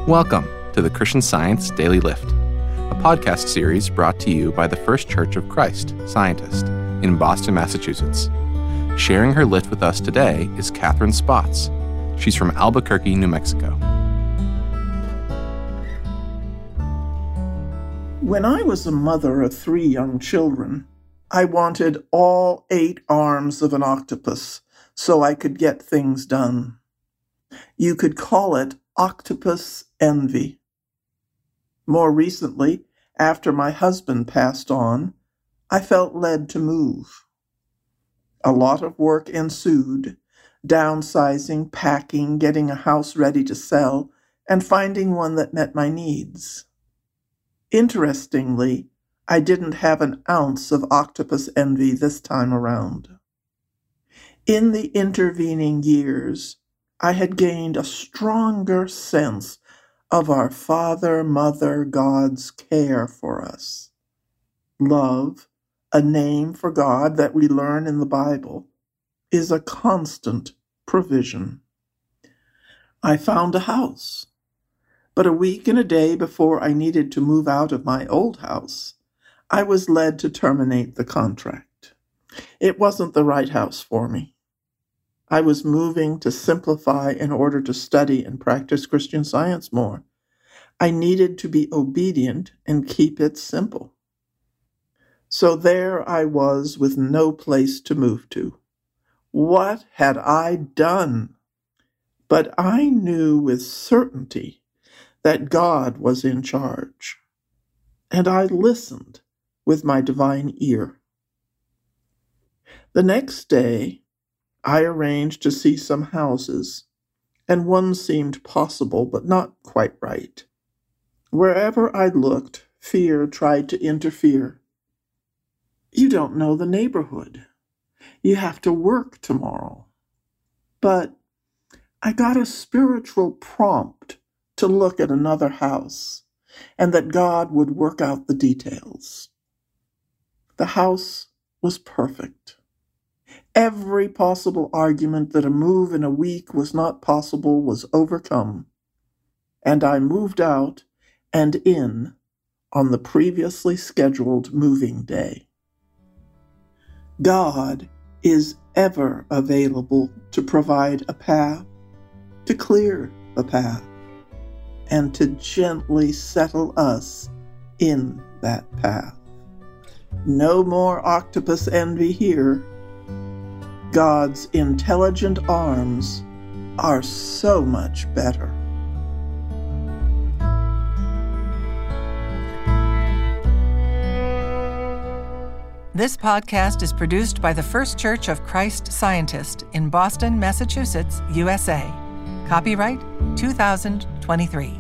Welcome to the Christian Science Daily Lift, a podcast series brought to you by the First Church of Christ, Scientist, in Boston, Massachusetts. Sharing her lift with us today is Catherine Spotts. She's from Albuquerque, New Mexico. When I was a mother of 3 young children, I wanted all 8 arms of an octopus so I could get things done. You could call it octopus envy. More recently, after my husband passed on, I felt led to move. A lot of work ensued, downsizing, packing, getting a house ready to sell, and finding one that met my needs. Interestingly, I didn't have an ounce of octopus envy this time around. In the intervening years, I had gained a stronger sense of our Father, Mother, God's care for us. Love, a name for God that we learn in the Bible, is a constant provision. I found a house, but a week and a day before I needed to move out of my old house, I was led to terminate the contract. It wasn't the right house for me. I was moving to simplify in order to study and practice Christian Science more. I needed to be obedient and keep it simple. So there I was with no place to move to. What had I done? But I knew with certainty that God was in charge, and I listened with my divine ear. The next day, I arranged to see some houses, and one seemed possible, but not quite right. Wherever I looked, fear tried to interfere. You don't know the neighborhood. You have to work tomorrow. But I got a spiritual prompt to look at another house, and that God would work out the details. The house was perfect. Every possible argument that a move in a week was not possible was overcome, and I moved out and in on the previously scheduled moving day. God is ever available to provide a path, to clear the path, and to gently settle us in that path. No more octopus envy here. God's intelligent arms are so much better. This podcast is produced by the First Church of Christ Scientist in Boston, Massachusetts, USA. Copyright 2023.